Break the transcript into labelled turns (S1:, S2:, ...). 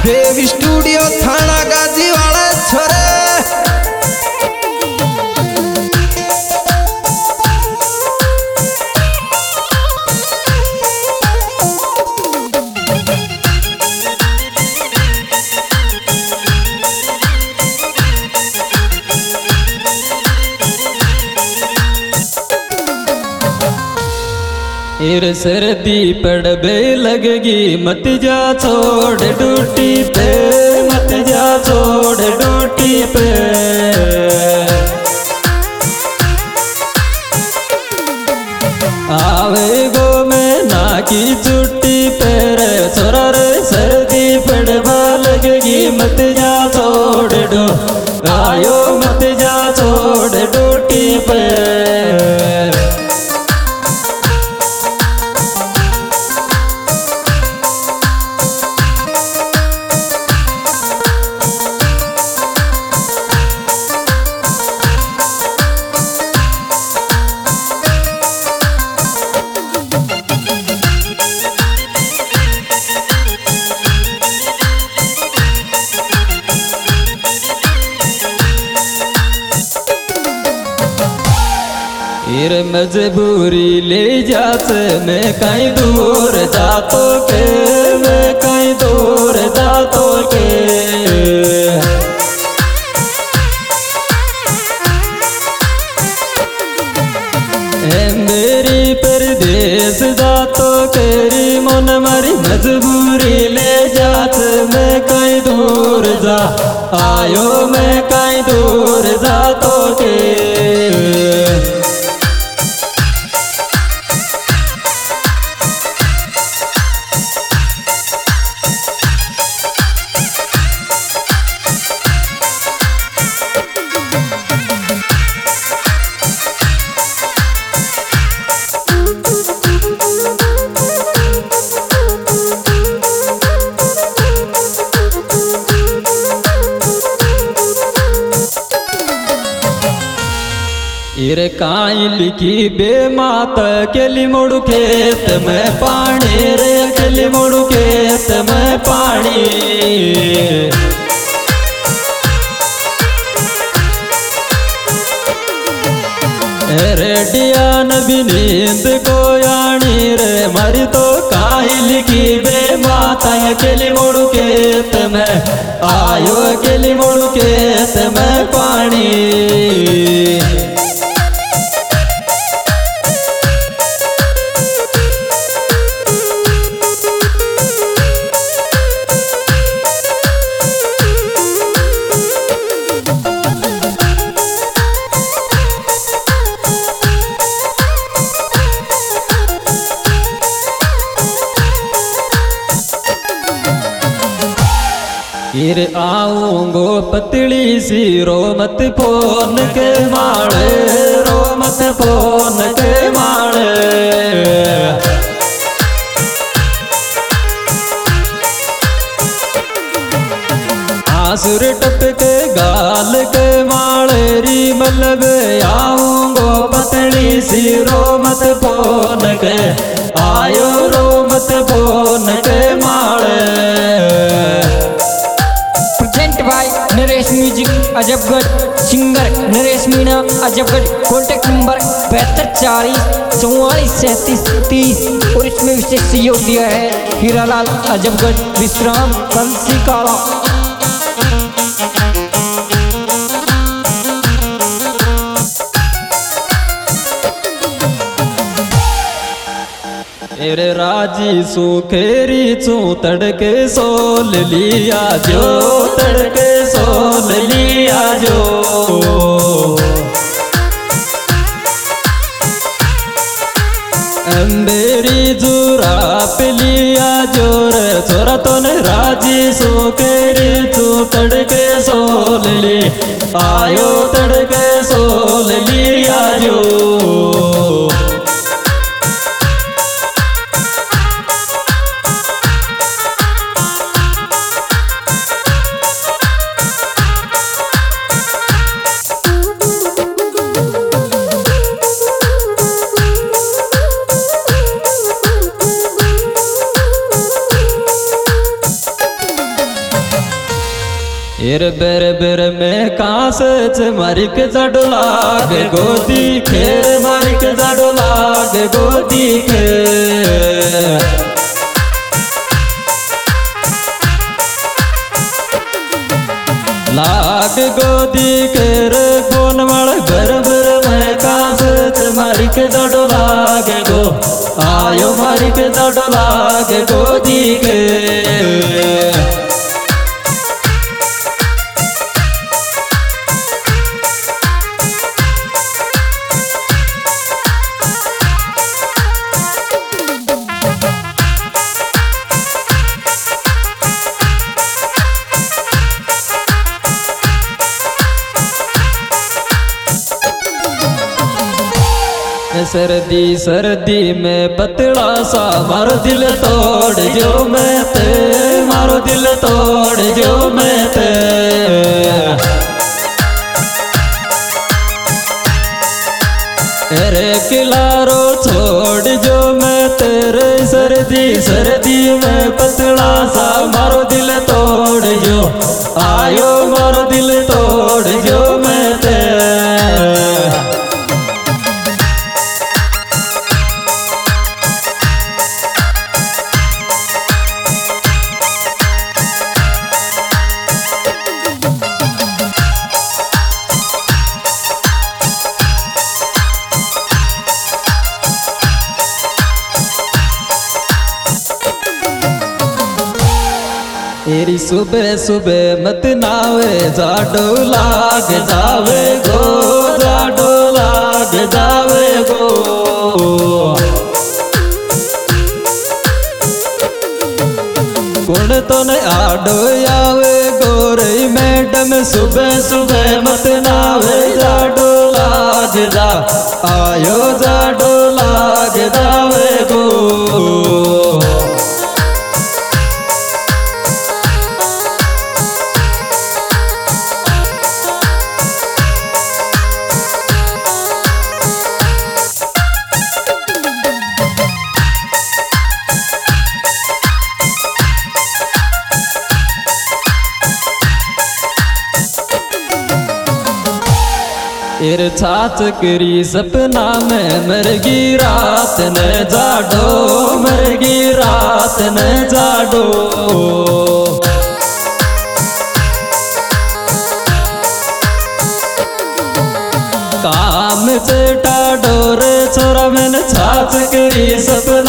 S1: देव studio थाना गाजी वाले छोरे।
S2: इर सर्दी पड़बे लगेगी मत जा छोड़ ड्यूटी पे, मत जा छोड़ ड्यूटी पे। आवे गो मैं ना की छुट्टी पे रे छोरा रे, सर्दी पड़बा लगेगी मत जा छोड़ दो, आयो मत जा छोड़ ड्यूटी पे। फिर मजबूरी ले जात मैं कहीं दूर जातो के, मैं कहीं दूर जातो के। मेरी परदेश जातो केरी मन मरी मजबूरी ले जात मैं कहीं दूर जा, आयो मैं कहीं दूर जातो के। इर काइल की बेमात केली मोड़ू खेत में पानी रे, केली मोड़ू खेत में पानी। रेडियान भी नींद को यानी रे, मरी तो काइल की बेमात केली मोड़ू खेत में, आयो केली मोड़ू खेत में पानी। फिर आऊंगो पतली सी रो मत फोन के माड़े, रो मत फोन के माड़े। आसुर टपके गाल के माड़े री मलब, आऊंगो पतली सी रो मत फोन के, आयो रो मत फोन के माड़े।
S3: Naresh music Ajabgarh, singer Naresh Meena Ajabgarh. Contact number 7240 4437 30 और इसमें विशेष सहयोग दिया है हीरालाल अजबगढ़, विश्राम कंसी काला।
S2: तेरे राजी सुखेरी चू तड़के सोल लिया जो, तड़के सोल लिया जो। अंबेरी जुरा पे लिया जोर, छोरा तो ने राजी सुखेरी चू तड़के सोल ली, आयो तड़के सोल लिया जो। फिर बेर बेर में कांस मारी के जड़ लाग गोदी खेर मारी के जड़ लाग गोदी खेर लाग गोदी खेर गोन मल बेर बेर में कांस मारी के जड़ लाग गो आयो मारी के जड़ लाग गोदी खेर सर्दी सर्दी में पतला सा मारो दिल तोड़ जो मैं ते मारो दिल तोड़ जो मैं ते अरे किलारो छोड़ जो मैं तेरे सर्दी सर्दी में पतला सा मारो दिल तोड़ जो आयो मारो दिल तोड़ जो मैं ते तेरी सुबह सुबह मत नावे जाडो लाग जावे गो जाडो लाग जावे गो कौन तो न आडो आवे गोरई मैडम सुबह सुबह मत नावे जाडो लाग जा आयो जाडो लाग जावे गो एर छाछ करी सपना में मरगी रात न जाडो मरगी रात न जाडो काम चटा डोर छोरा मैंने छाछ करी सपना